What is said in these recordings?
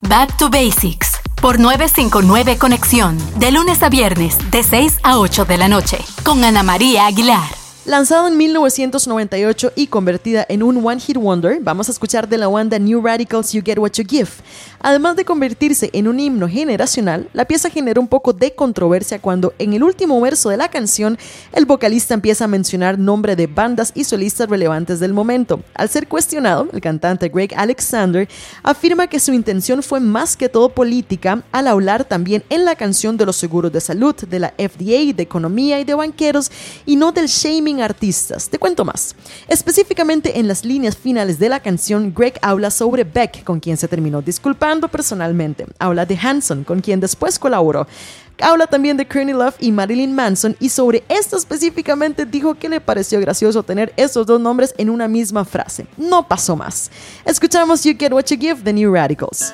Back to Basics por 959 Conexión, de lunes a viernes, de 6 a 8 de la noche, con Ana María Aguilar. Lanzado en 1998 y convertida en un One Hit Wonder, vamos a escuchar de la banda New Radicals You Get What You Give. Además de convertirse en un himno generacional, la pieza generó un poco de controversia cuando en el último verso de la canción el vocalista empieza a mencionar nombre de bandas y solistas relevantes del momento. Al ser cuestionado, el cantante Greg Alexander afirma que su intención fue más que todo política al hablar también en la canción de los seguros de salud, de la FDA, de economía y de banqueros y no del shaming artistas. Te cuento más. Específicamente en las líneas finales de la canción, Greg habla sobre Beck, con quien se terminó disculpando personalmente. Habla de Hanson, con quien después colaboró. Habla también de Courtney Love y Marilyn Manson, y sobre esto específicamente dijo que le pareció gracioso tener estos dos nombres en una misma frase. No pasó más. Escuchamos You Get What You Give de New Radicals.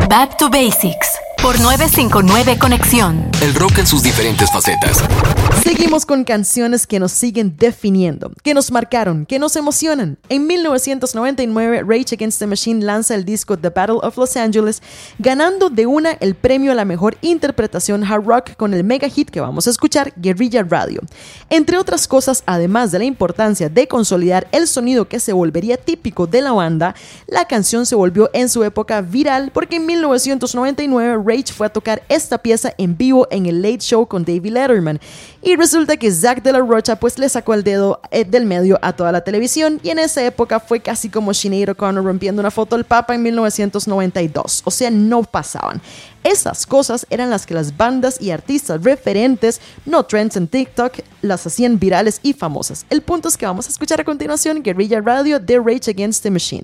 Back to Basics por 959 Conexión. El rock en sus diferentes facetas. Seguimos con canciones que nos siguen definiendo, que nos marcaron, que nos emocionan. En 1999, Rage Against the Machine lanza el disco The Battle of Los Angeles, ganando de una el premio a la mejor interpretación hard rock con el mega hit que vamos a escuchar, Guerrilla Radio. Entre otras cosas, además de la importancia de consolidar el sonido que se volvería típico de la banda, la canción se volvió en su época viral porque en 1999 Rage fue a tocar esta pieza en vivo en el Late Show con David Letterman. Y resulta que Zack de la Rocha pues le sacó el dedo del medio a toda la televisión, y en esa época fue casi como Sinead O'Connor rompiendo una foto del Papa en 1992. O sea, no pasaban. Esas cosas eran las que las bandas y artistas referentes, no trends en TikTok, las hacían virales y famosas. El punto es que vamos a escuchar a continuación Guerrilla Radio de Rage Against the Machine.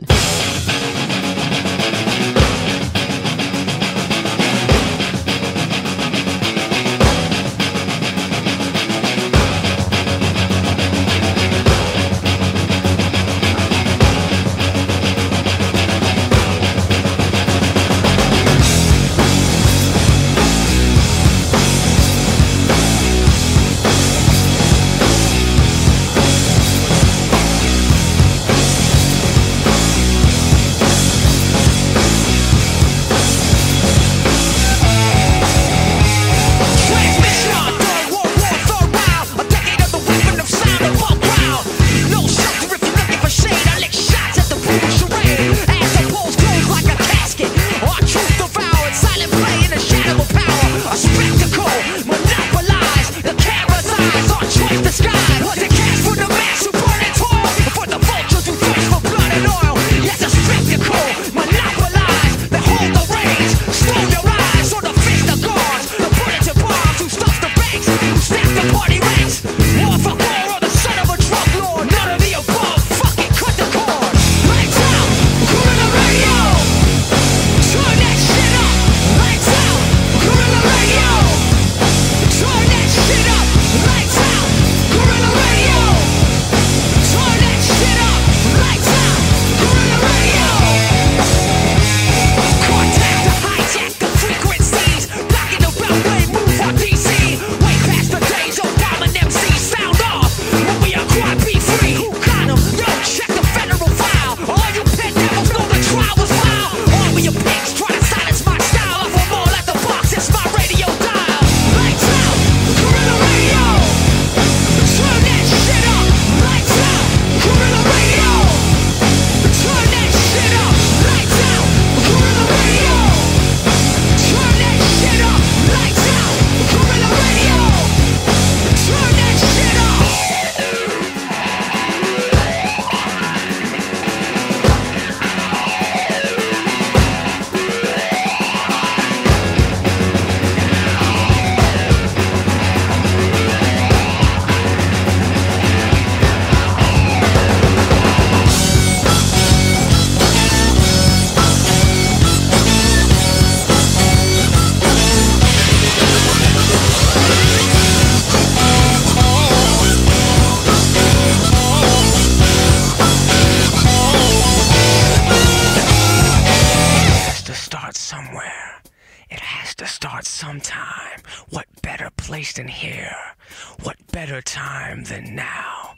Sometime. What better place than here? What better time than now?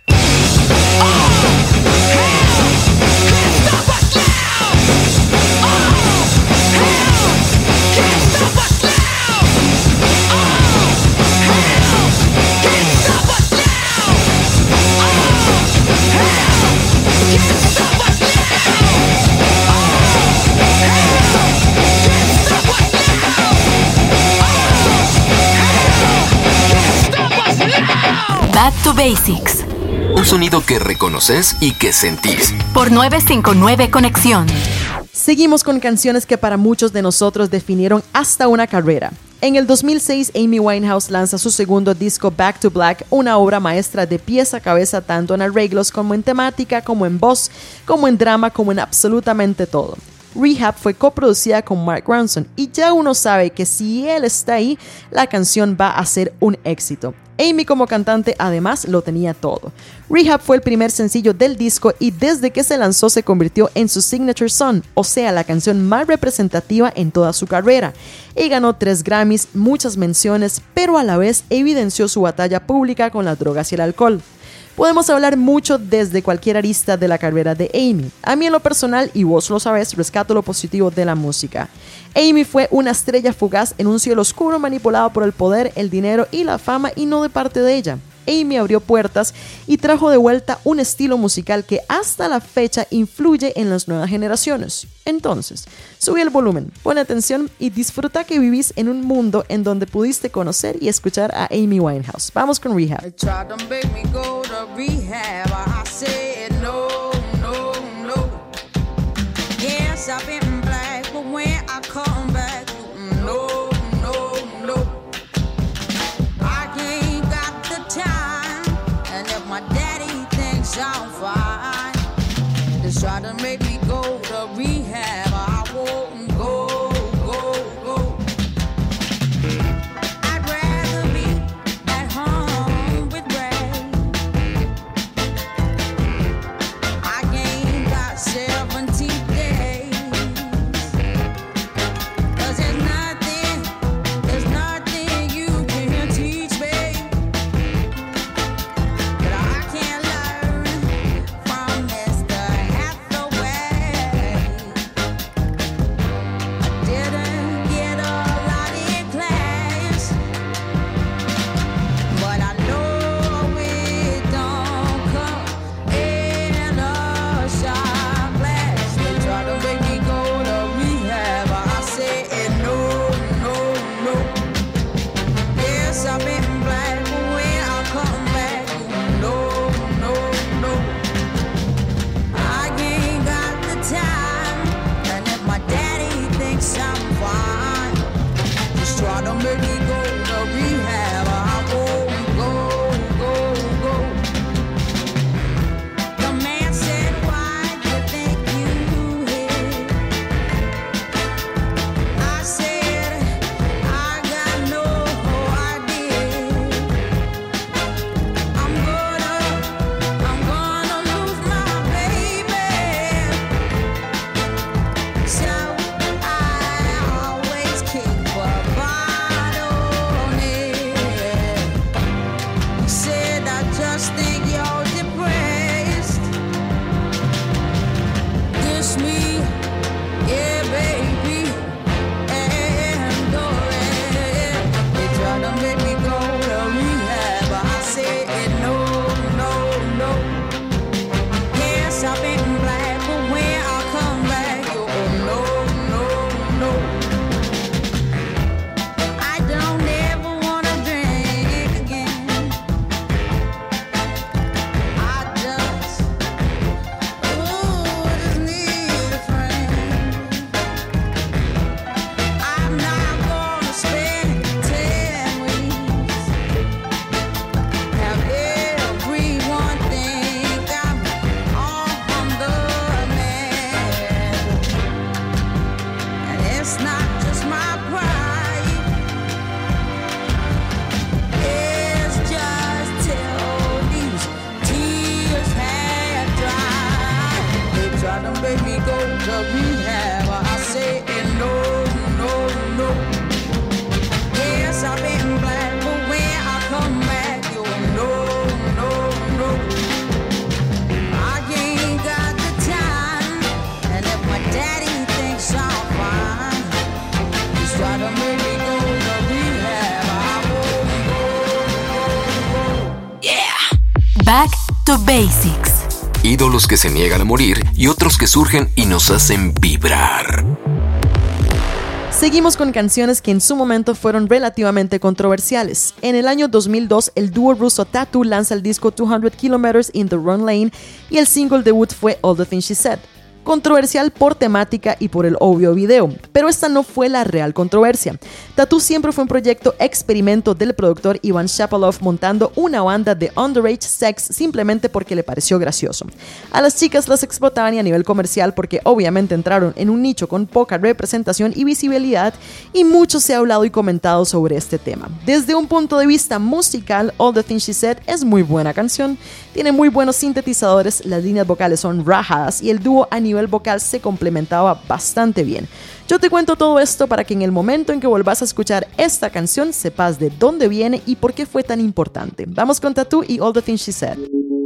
Back to Basics. Un sonido que reconoces y que sentís. Por 959 Conexión. Seguimos con canciones que para muchos de nosotros definieron hasta una carrera. En el 2006, Amy Winehouse lanza su segundo disco Back to Black, una obra maestra de pies a cabeza tanto en arreglos como en temática, como en voz, como en drama, como en absolutamente todo. Rehab fue coproducida con Mark Ronson y ya uno sabe que si él está ahí, la canción va a ser un éxito. Amy como cantante además lo tenía todo. Rehab fue el primer sencillo del disco y desde que se lanzó se convirtió en su signature song, o sea, la canción más representativa en toda su carrera. Y ganó 3 Grammys, muchas menciones, pero a la vez evidenció su batalla pública con las drogas y el alcohol. Podemos hablar mucho desde cualquier arista de la carrera de Amy. A mí en lo personal, y vos lo sabés, rescato lo positivo de la música. Amy fue una estrella fugaz en un cielo oscuro manipulado por el poder, el dinero y la fama y no de parte de ella. Amy abrió puertas y trajo de vuelta un estilo musical que hasta la fecha influye en las nuevas generaciones. Entonces, sube el volumen, pon atención y disfruta que vivís en un mundo en donde pudiste conocer y escuchar a Amy Winehouse. Vamos con Rehab. I'm fine. Just try to make me go to rehab. I won't go. I'd rather be at home with Ray. I gained about 17 days. 'Cause there's nothing you can teach me. But I can't learn from Mr. Hathaway. I didn't get a lot in class, but I know it don't come in a shot glass. They try to make me go to rehab. I say no. Yes, I've been black, but when I come back, no. I ain't got the time, and if my daddy thinks I'm fine, just try to make me go to rehab. I won't go. The man said, why do you think you hit? I said, I got no idea. I'm gonna lose my baby. So I always keep a bottle near. He said, I just think you're depressed. This me, yeah, baby. And go ahead. They try to make me go to rehab. I said no. Yes, I've been black, but when I come back, you no. I don't ever wanna drink again. I just need a friend. I'm not gonna spend 10 weeks. Have everyone think I'm on the man. And it's not just my pride. It's just till these tears have dried. They try to make me go to rehab. I say no. Yes, I've been black, but when I come back, you no. I ain't got the time, and if my daddy thinks I'm fine, just try to make me go to rehab. I won't go. Back to Basics. Ídolos que se niegan a morir y otros que surgen y nos hacen vibrar. Seguimos con canciones que en su momento fueron relativamente controversiales. En el año 2002, el dúo ruso Tattoo lanza el disco 200 Kilometers in the Wrong Lane y el single debut fue All the Things She Said. controversial por temática y por el obvio video. Pero esta no fue la real controversia. Tattoo siempre fue un proyecto experimento del productor Ivan Shapalov montando una banda de underage sex simplemente porque le pareció gracioso. A las chicas las explotaban y a nivel comercial porque obviamente entraron en un nicho con poca representación y visibilidad, y mucho se ha hablado y comentado sobre este tema. Desde un punto de vista musical, All the Things She Said es muy buena canción, tiene muy buenos sintetizadores, las líneas vocales son rajadas y el dúo a nivel vocal se complementaba bastante bien. Yo te cuento todo esto para que en el momento en que volvás a escuchar esta canción sepas de dónde viene y por qué fue tan importante. Vamos con Tattoo y All the Things She Said.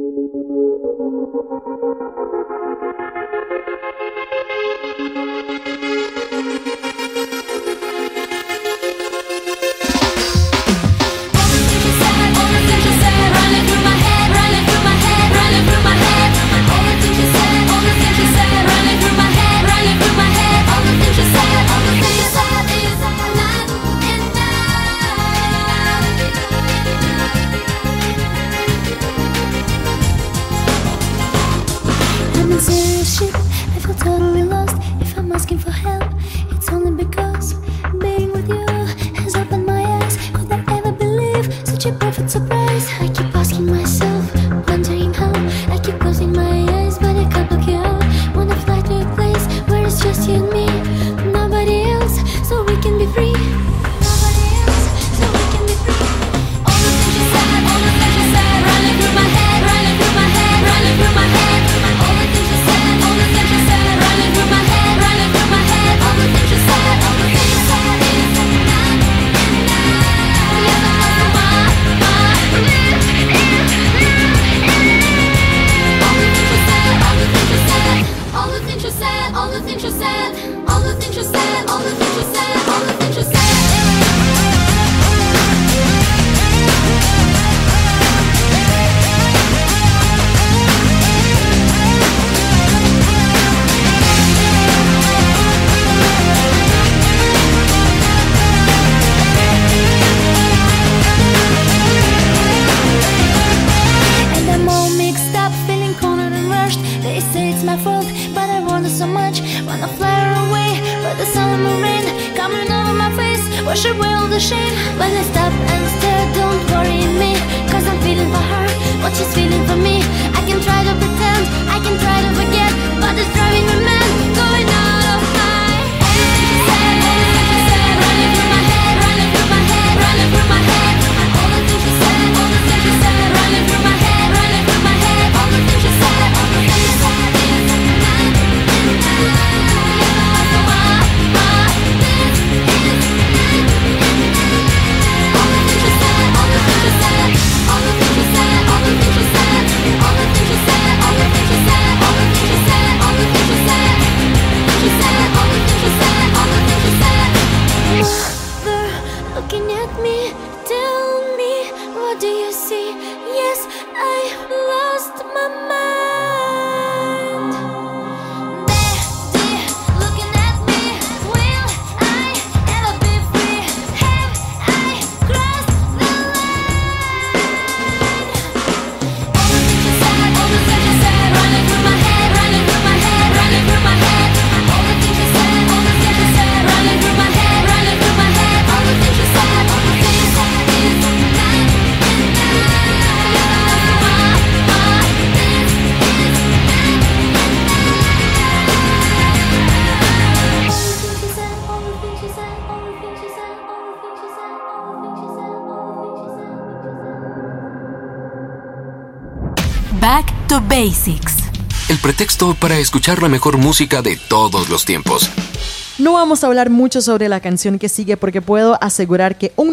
Back to Basics. El pretexto para escuchar la mejor música de todos los tiempos. No vamos a hablar mucho sobre la canción que sigue porque puedo asegurar que un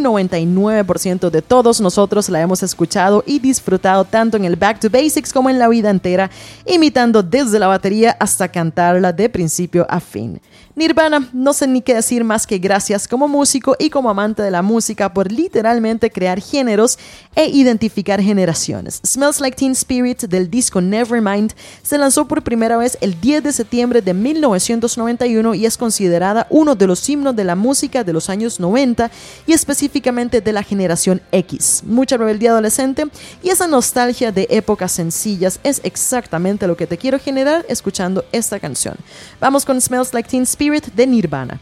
99% de todos nosotros la hemos escuchado y disfrutado tanto en el Back to Basics como en la vida entera, imitando desde la batería hasta cantarla de principio a fin. Nirvana, no sé ni qué decir más que gracias como músico y como amante de la música por literalmente crear géneros e identificar generaciones. Smells Like Teen Spirit del disco Nevermind se lanzó por primera vez el 10 de septiembre de 1991 y es considerada uno de los himnos de la música de los años 90 y específicamente de la generación X. Mucha rebeldía adolescente y esa nostalgia de épocas sencillas es exactamente lo que te quiero generar escuchando esta canción. Vamos con Smells Like Teen Spirit de Nirvana.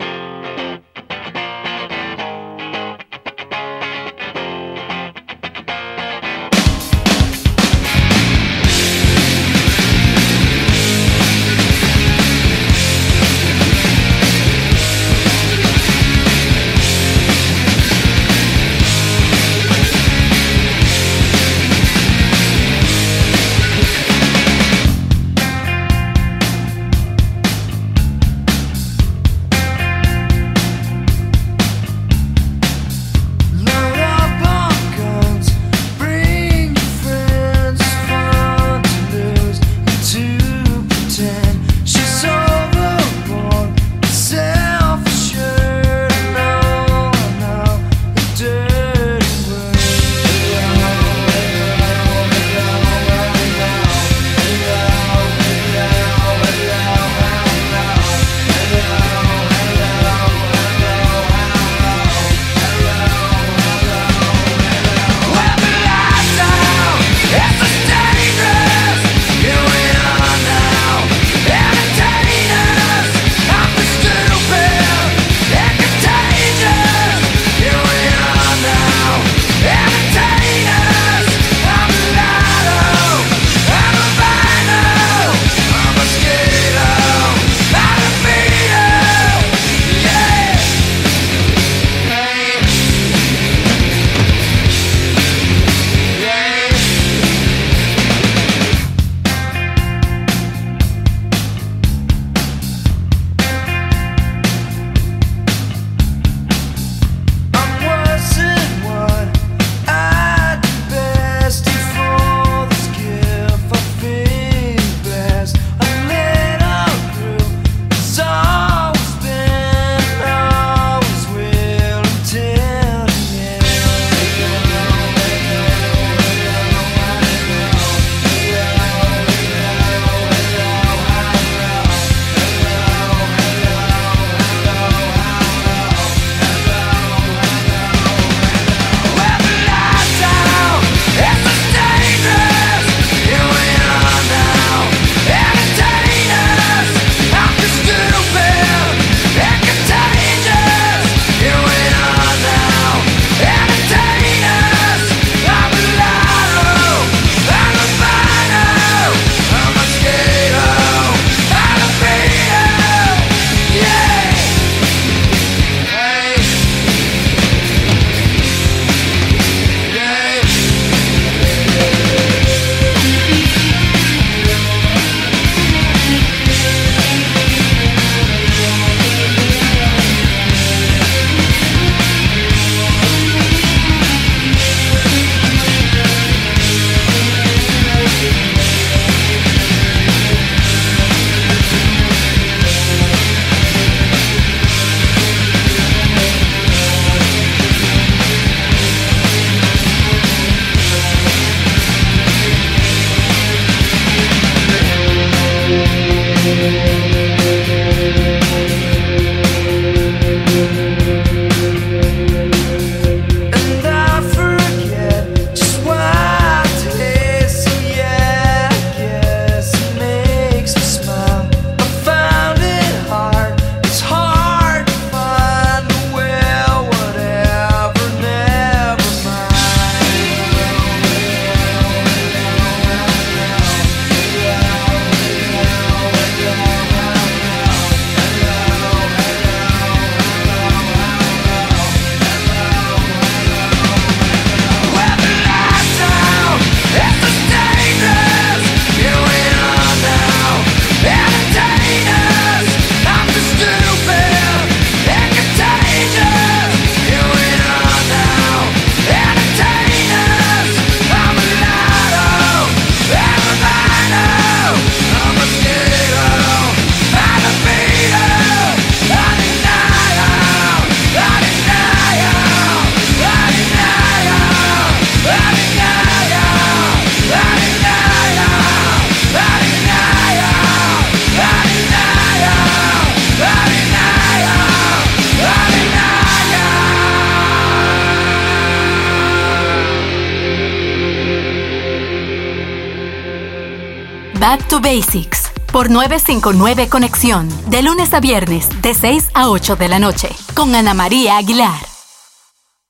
Back to Basics por 959 Conexión, de lunes a viernes, de 6 a 8 de la noche, con Ana María Aguilar.